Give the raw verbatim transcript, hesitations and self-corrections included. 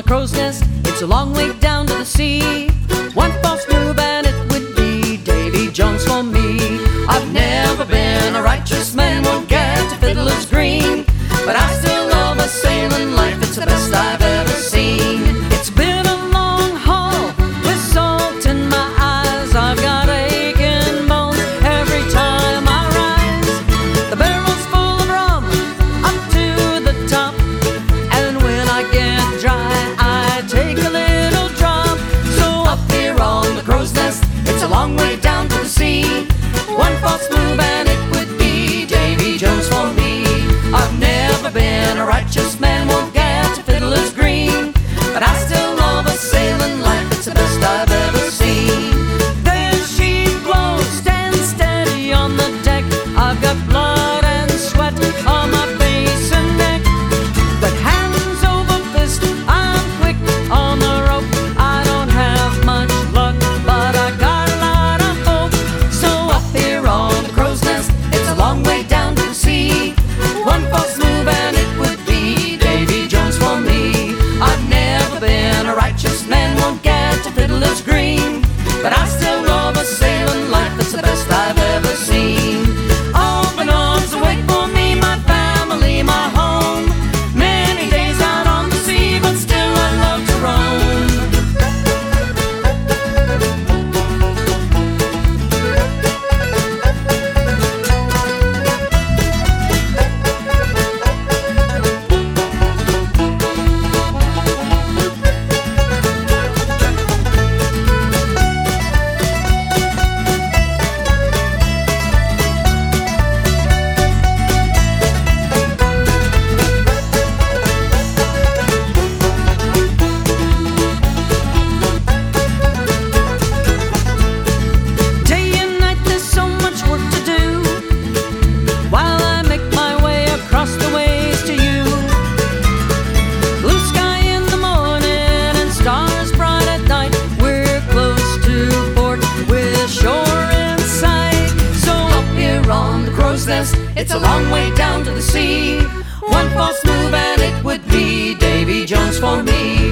crow's nest, it's a long way down to the sea. One false move and it would be Davy Jones for me. I've never been a righteous man, won't get to Fiddler's Green, but I still love a sailing life, it's the best I've ever seen. It's been a long haul with salt in my eyes, I've got aching bones every time I rise. The barrel's full of rum up to the top, and when I get dry I take a little drop. So up here on the crow's nest, it's a long way down to the sea. One false move and it would be Davy Jones for me. I've never been a righteous man, won't get to Fiddler's Green, but I still love a sailing life, it's the best I've ever seen. There she blows, stand steady on the deck, I've got blood and sweat on my face and neck, but hands over fist, I'm quick on the rope. I don't have much luck, but I got a lot of hope. So up here on the crow's nest, it's a long way down to the sea. One false move and it would be Davy Jones for me. I've never been a righteous man, won't get to Fiddler's Green, but I still love a sailing life, it's the best I've ever seen. Open arms await for me, my family, my home. Many days out on the sea, but still I love to roam. Day and night there's so much work to do, while I make my way across the ways to you. Blue sky in the morning and stars bright at night, we're close to port with shore in sight. So up here on the crow's nest, it's a long way down to the sea. One false move and it would be Davy Jones for me.